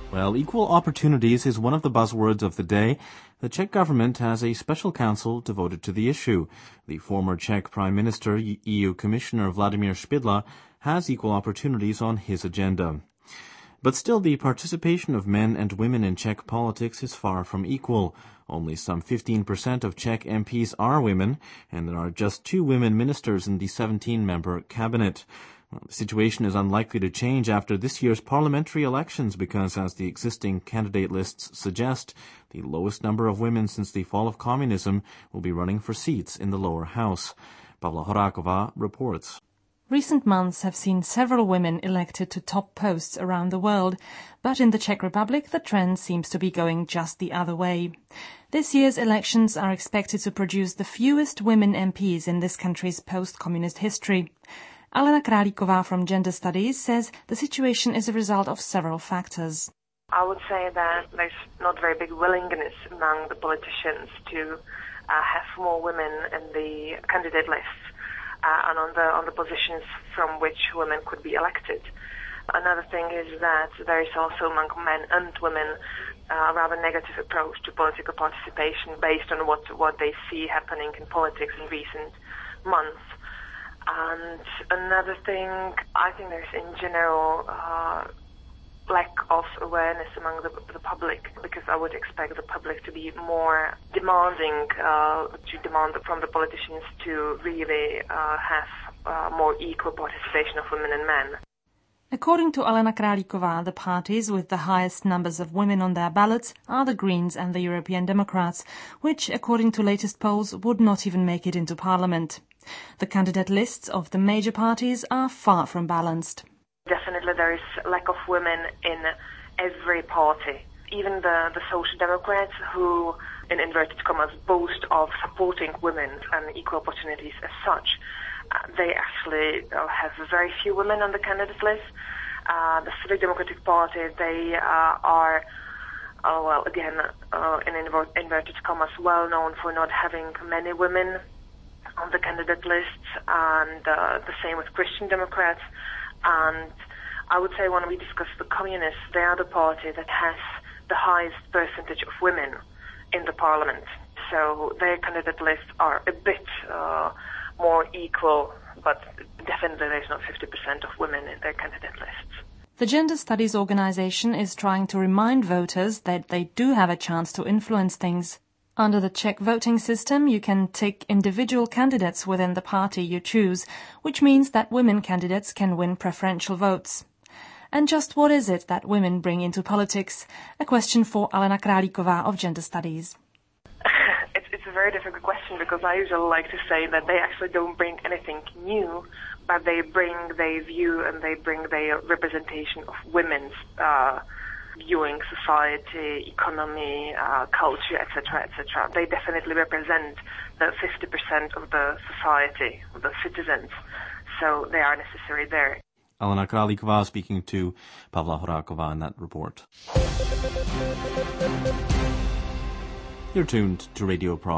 Well, equal opportunities is one of the buzzwords of the day. The Czech government has a special council devoted to the issue. The former Czech Prime Minister, EU Commissioner Vladimír Špidla, has equal opportunities on his agenda. But still, the participation of men and women in Czech politics is far from equal. Only some 15% of Czech MPs are women, and there are just 2 women ministers in the 17-member cabinet. The situation is unlikely to change after this year's parliamentary elections because, as the existing candidate lists suggest, the lowest number of women since the fall of communism will be running for seats in the lower house. Pavla Horáková reports. Recent months have seen several women elected to top posts around the world, but in the Czech Republic the trend seems to be going just the other way. This year's elections are expected to produce the fewest women MPs in this country's post-communist history. Alena Králíková from Gender Studies says the situation is a result of several factors. I would say that there's not very big willingness among the politicians to have more women in the candidate lists and on the positions from which women could be elected. Another thing is that there is also among men and women a rather negative approach to political participation based on what they see happening in politics in recent months. And another thing, I think there's in general lack of awareness among the public, because I would expect the public to be more demanding, to demand from the politicians to really have more equal participation of women and men. According to Alena Králíková, the parties with the highest numbers of women on their ballots are the Greens and the European Democrats, which, according to latest polls, would not even make it into parliament. The candidate lists of the major parties are far from balanced. Definitely there is lack of women in every party. Even the Social Democrats, who, in inverted commas, boast of supporting women and equal opportunities as such, they actually have very few women on the candidate list. The Civic Democratic Party, they are, in inverted commas, well known for not having many women on the candidate lists, and the same with Christian Democrats. And I would say when we discuss the Communists, they are the party that has the highest percentage of women in the parliament. So their candidate lists are a bit more equal, but definitely there's not 50% of women in their candidate lists. The Gender Studies organization is trying to remind voters that they do have a chance to influence things. Under the Czech voting system, you can tick individual candidates within the party you choose, which means that women candidates can win preferential votes. And just what is it that women bring into politics? A question for Alena Králíková of Gender Studies. It's a very difficult question, because I usually like to say that they actually don't bring anything new, but they bring their view and they bring their representation of women's viewing society, economy, culture, etc., etc. They definitely represent the 50% of the society, of the citizens, so they are necessary there. Alena Králíková speaking to Pavla Horáková in that report. You're tuned to Radio Prague.